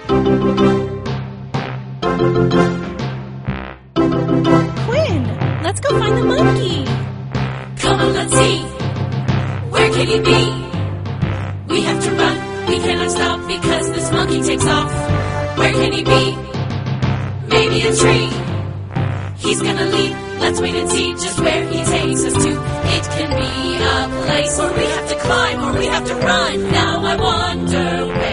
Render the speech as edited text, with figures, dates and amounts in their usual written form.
Quinn, let's go find the monkey. Come on, let's see. Where can he be? We have to run. We cannot stop because this monkey takes off. Where can he be? Maybe a tree. He's gonna leap. Let's wait and see just where he takes us to. It can be a place where we have to climb or we have to run. Now I wonder where